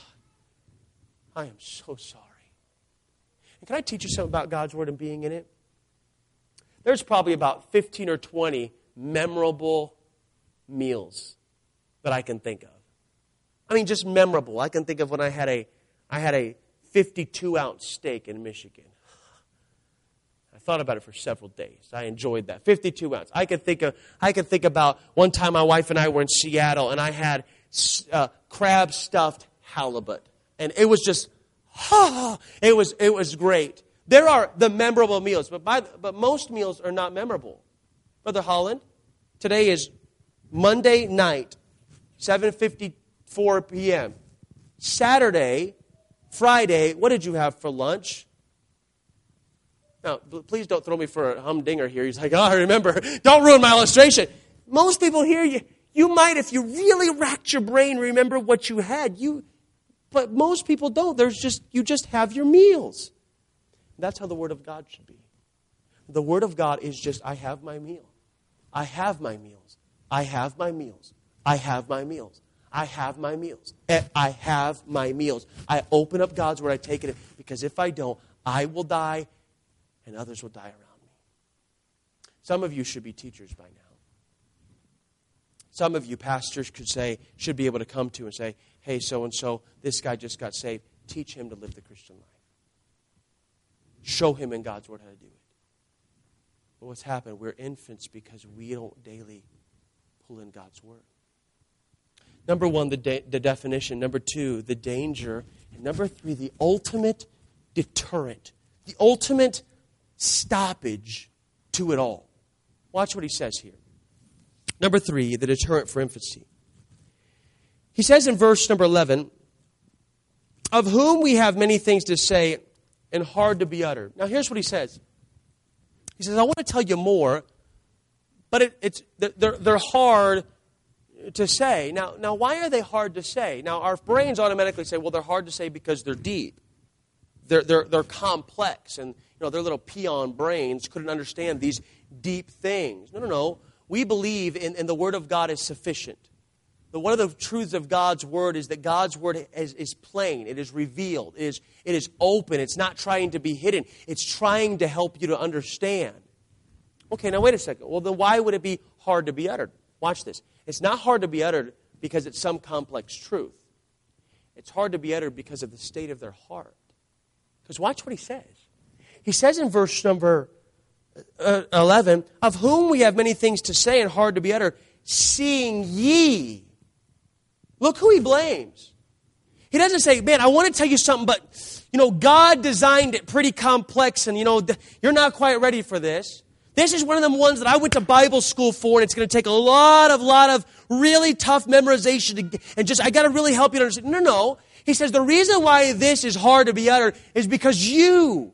I am so sorry. And can I teach you something about God's Word and being in it? There's probably about 15 or 20 memorable meals that I can think of. I mean, just memorable. I can think of when I had a 52-ounce steak in Michigan. I thought about it for several days. I enjoyed that. 52 ounce. I could think about one time my wife and I were in Seattle and I had crab stuffed halibut, and it was just it was great. There are the memorable meals, but most meals are not memorable. Brother Holland, today is Monday night, 7:54 p.m. Saturday, Friday, what did you have for lunch? Now, please don't throw me for a humdinger here. He's like, oh, I remember. Don't ruin my illustration. Most people here, you might, if you really racked your brain, remember what you had. But most people don't. You just have your meals. That's how the Word of God should be. The Word of God is just, I have my meal. I have my meals. I have my meals. I have my meals. I have my meals. I have my meals. I open up God's Word. I take it. Because if I don't, I will die and others will die around me. Some of you should be teachers by now. Some of you pastors should be able to come to and say, hey, so-and-so, this guy just got saved. Teach him to live the Christian life. Show him in God's Word how to do it. But what's happened? We're infants because we don't daily pull in God's Word. Number one, the definition. Number two, the danger. And number three, the ultimate deterrent. The ultimate stoppage to it all. Watch what he says here. Number three, the deterrent for infancy. He says in verse number 11, of whom we have many things to say and hard to be uttered. Now here's what he says. He says, I want to tell you more, but they're hard to say. Now, why are they hard to say? Now, our brains automatically say, well, they're hard to say because they're deep. They're complex, and their little peon brains couldn't understand these deep things. No. We believe in the Word of God is sufficient. One of the truths of God's Word is that God's Word is plain. It is revealed. It is open. It's not trying to be hidden. It's trying to help you to understand. Okay, now wait a second. Well, then why would it be hard to be uttered? Watch this. It's not hard to be uttered because it's some complex truth. It's hard to be uttered because of the state of their heart. Because watch what he says. He says in verse number 11, of whom we have many things to say and hard to be uttered, seeing ye. Look who he blames. He doesn't say, man, I want to tell you something, but, God designed it pretty complex and, you're not quite ready for this. This is one of them ones that I went to Bible school for, and it's going to take a lot of really tough memorization I got to really help you to understand. No. He says the reason why this is hard to be uttered is because you,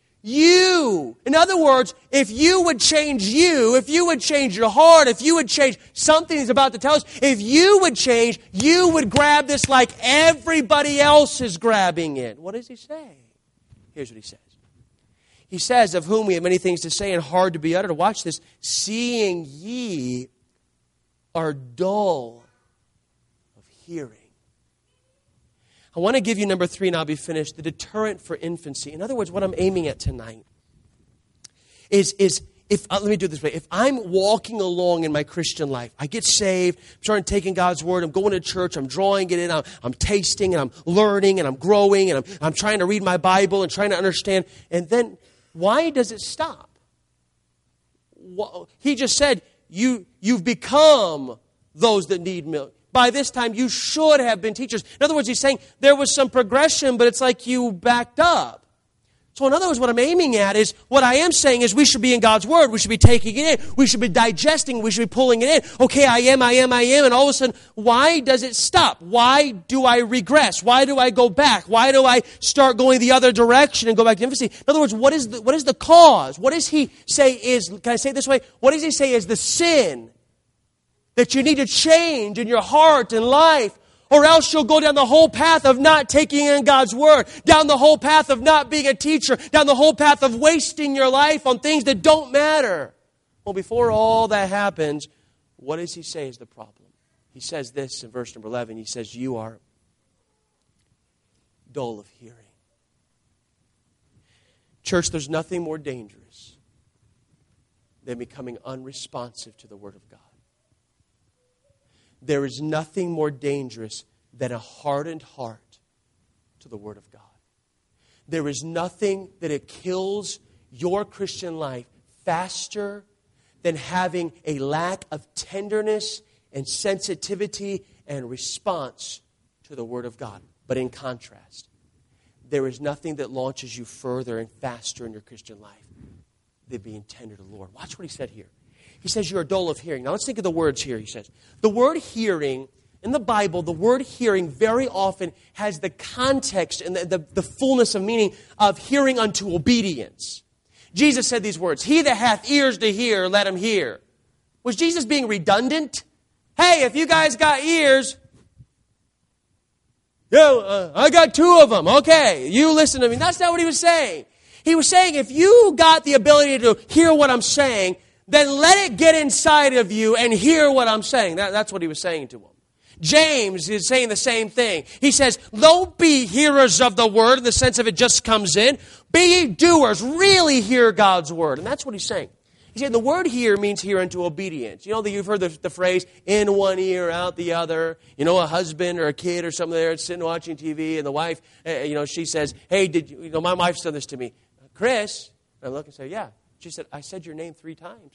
in other words, if you would change if you would change your heart, if you would change something he's about to tell us, if you would change, you would grab this like everybody else is grabbing it. What does he say? Here's what he says. He says, of whom we have many things to say and hard to be uttered. Watch this. Seeing ye are dull of hearing. I want to give you number three, and I'll be finished. The deterrent for infancy. In other words, what I'm aiming at tonight is let me do it this way. If I'm walking along in my Christian life, I get saved, I'm starting taking God's Word, I'm going to church, I'm drawing it in, I'm tasting, and I'm learning, and I'm growing, and I'm trying to read my Bible and trying to understand. And then, why does it stop? He just said, you've become those that need milk. By this time, you should have been teachers. In other words, he's saying there was some progression, but it's like you backed up. So in other words, what I'm aiming at is, what I am saying is we should be in God's Word. We should be taking it in. We should be digesting. We should be pulling it in. Okay, I am. And all of a sudden, why does it stop? Why do I regress? Why do I go back? Why do I start going the other direction and go back to infancy? In other words, what is the cause? What does he say is, can I say it this way? What does he say is the sin that you need to change in your heart and life? Or else you'll go down the whole path of not taking in God's Word, down the whole path of not being a teacher, down the whole path of wasting your life on things that don't matter. Well, before all that happens, what does he say is the problem? He says this in verse number 11. He says, you are dull of hearing. Church, there's nothing more dangerous than becoming unresponsive to the Word of God. There is nothing more dangerous than a hardened heart to the Word of God. There is nothing that it kills your Christian life faster than having a lack of tenderness and sensitivity and response to the Word of God. But in contrast, there is nothing that launches you further and faster in your Christian life than being tender to the Lord. Watch what he said here. He says you are dull of hearing. Now let's think of the words here, he says. The word hearing In the Bible, the word hearing very often has the context and the fullness of meaning of hearing unto obedience. Jesus said these words, "He that hath ears to hear, let him hear." Was Jesus being redundant? Hey, if you guys got ears, I got 2 of them. Okay, you listen to me. That's not what he was saying. He was saying, if you got the ability to hear what I'm saying, then let it get inside of you and hear what I'm saying. That's what he was saying to them. James is saying the same thing. He says, don't be hearers of the word in the sense of it just comes in. Be doers. Really hear God's word. And that's what he's saying. He said the word hear means hear unto obedience. You know, you've heard the phrase, in one ear, out the other. You know, a husband or a kid or something there sitting watching TV, and the wife, she says, hey, my wife said this to me, Chris. And I look and say, yeah. She said, I said your name 3 times.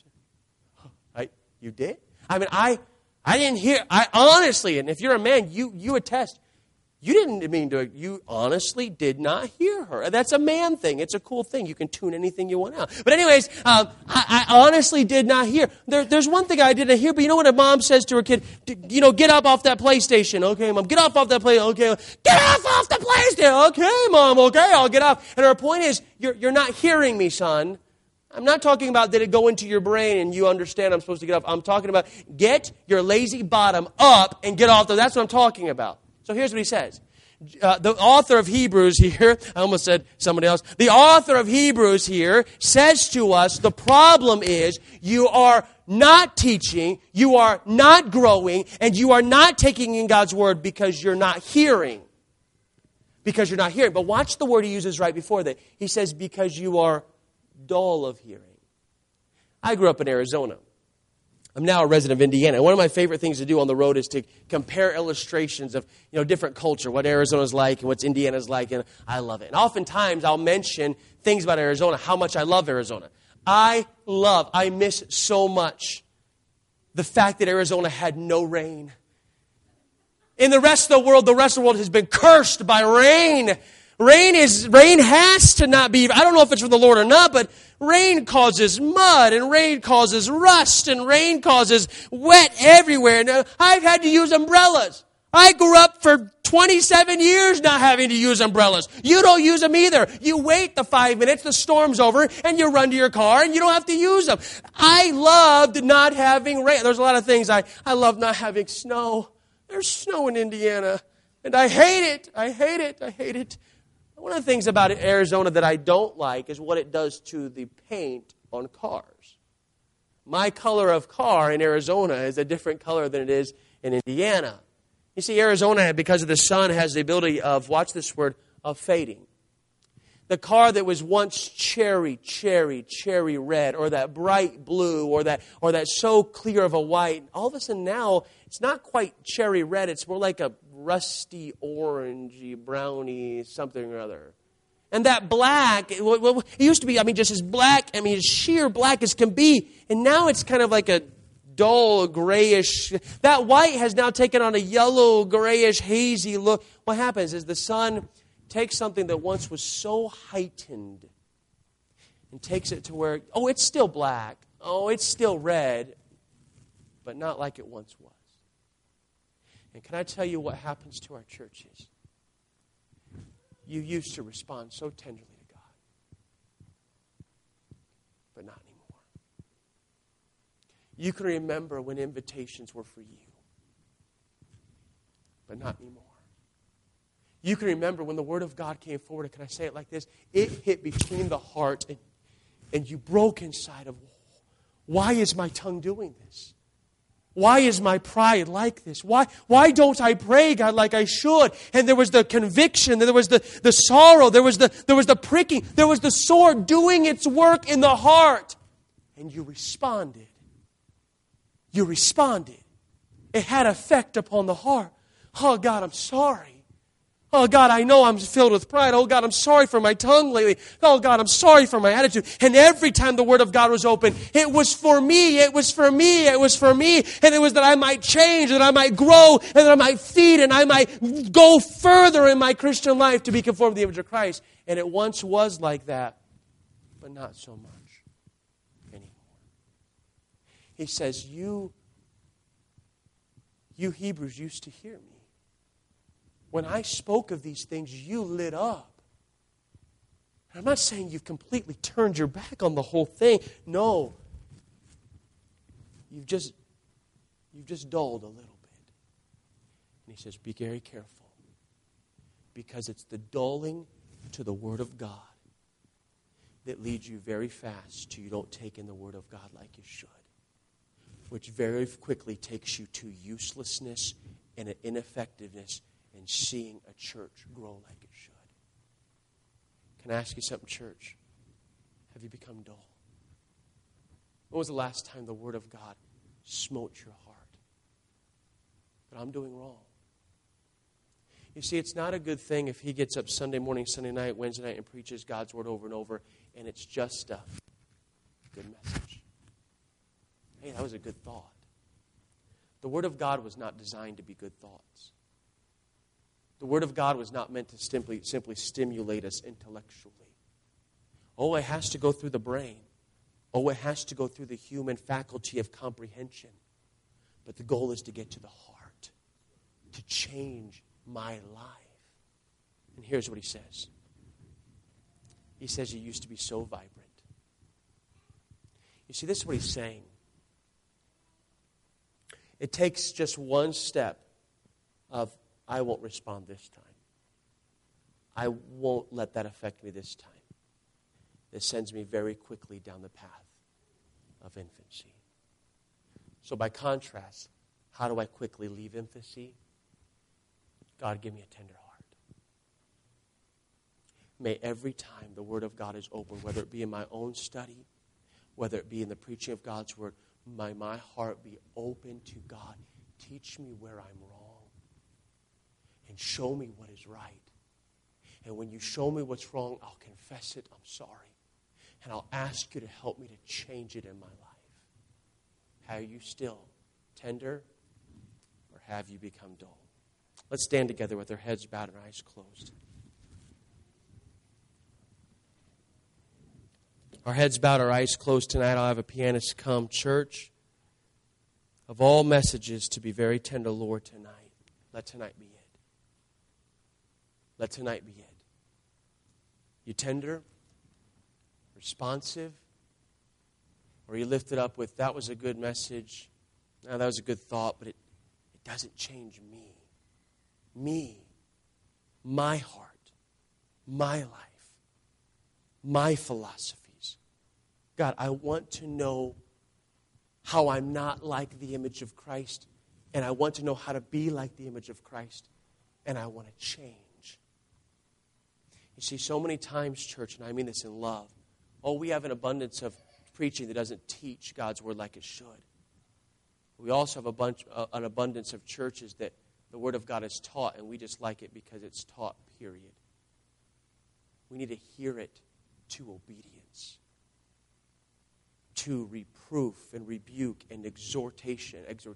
You did? I mean, I didn't hear. I honestly, and if you're a man, you attest. You didn't mean to. You honestly did not hear her. That's a man thing. It's a cool thing. You can tune anything you want out. But anyways, I honestly did not hear. There's one thing I didn't hear. But you know what a mom says to her kid? Get up off that PlayStation. Okay, Mom. Get off that PlayStation. Okay, get off the PlayStation. Okay, Mom. Okay, I'll get off. And her point is, you're not hearing me, son. I'm not talking about did it go into your brain and you understand I'm supposed to get up. I'm talking about get your lazy bottom up and get off there. That's what I'm talking about. So here's what he says. The author of Hebrews here, I almost said somebody else. The author of Hebrews here says to us the problem is you are not teaching, you are not growing, and you are not taking in God's word because you're not hearing. Because you're not hearing. But watch the word he uses right before that. He says because you are dull of hearing. I grew up in Arizona. I'm now a resident of Indiana. One of my favorite things to do on the road is to compare illustrations of different culture, what Arizona's like and what's Indiana's like, and I love it. And oftentimes I'll mention things about Arizona, how much I love Arizona. I miss so much the fact that Arizona had no rain. In the rest of the world has been cursed by rain. Rain has to not be, I don't know if it's from the Lord or not, but rain causes mud, and rain causes rust, and rain causes wet everywhere. And I've had to use umbrellas. I grew up for 27 years not having to use umbrellas. You don't use them either. You wait the 5 minutes, the storm's over, and you run to your car, and you don't have to use them. I loved not having rain. There's a lot of things I love not having snow. There's snow in Indiana, and I hate it. I hate it. One of the things about Arizona that I don't like is what it does to the paint on cars. My color of car in Arizona is a different color than it is in Indiana. You see, Arizona, because of the sun, has the ability of, watch this word, of fading. The car that was once cherry red, or that bright blue, or that so clear of a white, all of a sudden now, it's not quite cherry red, it's more like a rusty, orangey, browny, something or other. And that black, it used to be, just as black, as sheer black as can be. And now it's kind of like a dull, grayish. That white has now taken on a yellow, grayish, hazy look. What happens is the sun takes something that once was so heightened and takes it to where, it's still black. It's still red, but not like it once was. And can I tell you what happens to our churches? You used to respond so tenderly to God, but not anymore. You can remember when invitations were for you, but not anymore. You can remember when the Word of God came forward, and can I say it like this? It hit between the heart, and you broke inside of, why is my tongue doing this? Why is my pride like this? Why don't I pray, God, like I should? And there was the conviction, there was the sorrow, there was the pricking, there was the sword doing its work in the heart. And you responded. You responded. It had effect upon the heart. Oh, God, I'm sorry. Oh, God, I know I'm filled with pride. Oh, God, I'm sorry for my tongue lately. Oh, God, I'm sorry for my attitude. And every time the Word of God was open, it was for me. It was for me. It was for me. And it was that I might change, that I might grow, and that I might feed, and I might go further in my Christian life to be conformed to the image of Christ. And it once was like that, but not so much anymore. He says, you You Hebrews used to hear me. When I spoke of these things, you lit up. And I'm not saying you've completely turned your back on the whole thing. No. You've just dulled a little bit. And he says, be very careful. Because it's the dulling to the Word of God that leads you very fast to you don't take in the Word of God like you should. Which very quickly takes you to uselessness and an ineffectiveness in seeing a church grow like it should. Can I ask you something, church? Have you become dull? When was the last time the Word of God smote your heart? But I'm doing wrong. You see, it's not a good thing if he gets up Sunday morning, Sunday night, Wednesday night, and preaches God's Word over and over, and it's just a good message. Hey, that was a good thought. The Word of God was not designed to be good thoughts. The Word of God was not meant to simply stimulate us intellectually. Oh, it has to go through the brain. Oh, it has to go through the human faculty of comprehension. But the goal is to get to the heart, to change my life. And here's what he says. He says, you used to be so vibrant. You see, this is what he's saying. It takes just one step of, I won't respond this time. I won't let that affect me this time. It sends me very quickly down the path of infancy. So by contrast, how do I quickly leave infancy? God, give me a tender heart. May every time the Word of God is open, whether it be in my own study, whether it be in the preaching of God's Word, may my heart be open to God. Teach me where I'm wrong. And show me what is right. And when you show me what's wrong, I'll confess it. I'm sorry. And I'll ask you to help me to change it in my life. Are you still tender, or have you become dull? Let's stand together with our heads bowed and our eyes closed. Our heads bowed, our eyes closed tonight. I'll have a pianist come. Church, of all messages to be very tender, Lord, tonight, let tonight be it. Let tonight be it. You tender, responsive, or you lift it up with, that was a good message. Now, that was a good thought, but it doesn't change me. Me, my heart, my life, my philosophies. God, I want to know how I'm not like the image of Christ, and I want to know how to be like the image of Christ, and I want to change. You see, so many times, church, and I mean this in love, we have an abundance of preaching that doesn't teach God's Word like it should. We also have an abundance of churches that the Word of God is taught, and we just like it because it's taught, period. We need to hear it to obedience, to reproof and rebuke and exhortation,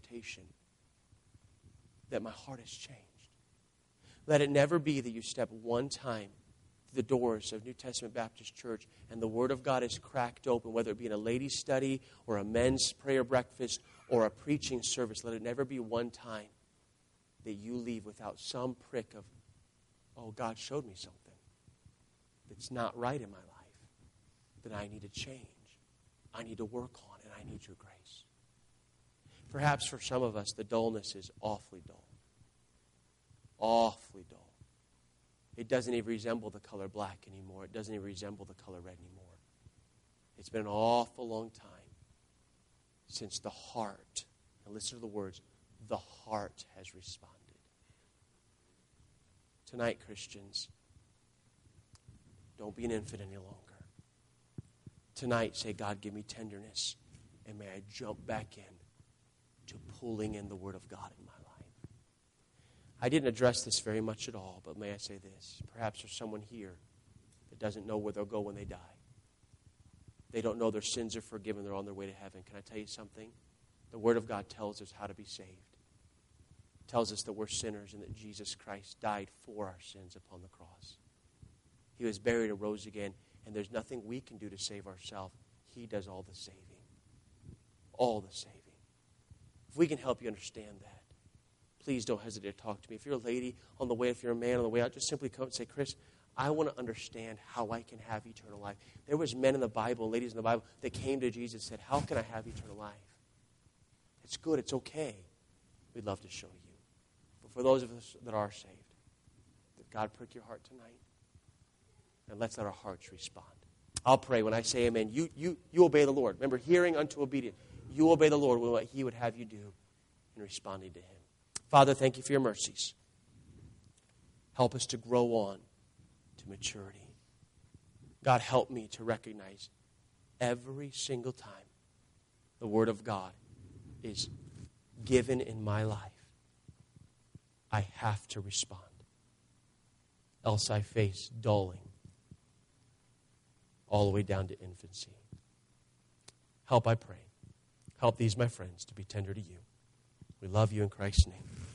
that my heart has changed. Let it never be that you step one time through the doors of New Testament Baptist Church and the Word of God is cracked open, whether it be in a ladies' study or a men's prayer breakfast or a preaching service. Let it never be one time that you leave without some prick of, God showed me something that's not right in my life, that I need to change, I need to work on, and I need your grace. Perhaps for some of us, the dullness is awfully dull. Awfully dull. It doesn't even resemble the color black anymore. It doesn't even resemble the color red anymore. It's been an awful long time since the heart, and listen to the words, the heart has responded. Tonight, Christians, don't be an infant any longer. Tonight, say, God, give me tenderness, and may I jump back in to pulling in the Word of God in my life. I didn't address this very much at all, but may I say this? Perhaps there's someone here that doesn't know where they'll go when they die. They don't know their sins are forgiven. They're on their way to heaven. Can I tell you something? The Word of God tells us how to be saved. It tells us that we're sinners and that Jesus Christ died for our sins upon the cross. He was buried and rose again, and there's nothing we can do to save ourselves. He does all the saving. All the saving. If we can help you understand that, please don't hesitate to talk to me. If you're a lady on the way, if you're a man on the way out, just simply come and say, Chris, I want to understand how I can have eternal life. There was men in the Bible, ladies in the Bible, that came to Jesus and said, how can I have eternal life? It's good. It's okay. We'd love to show you. But for those of us that are saved, that God prick your heart tonight, and let's let our hearts respond. I'll pray when I say amen. You obey the Lord. Remember, hearing unto obedience. You obey the Lord with what He would have you do in responding to Him. Father, thank you for your mercies. Help us to grow on to maturity. God, help me to recognize every single time the Word of God is given in my life, I have to respond. Else I face dulling all the way down to infancy. Help, I pray. Help these, my friends, to be tender to you. We love you in Christ's name.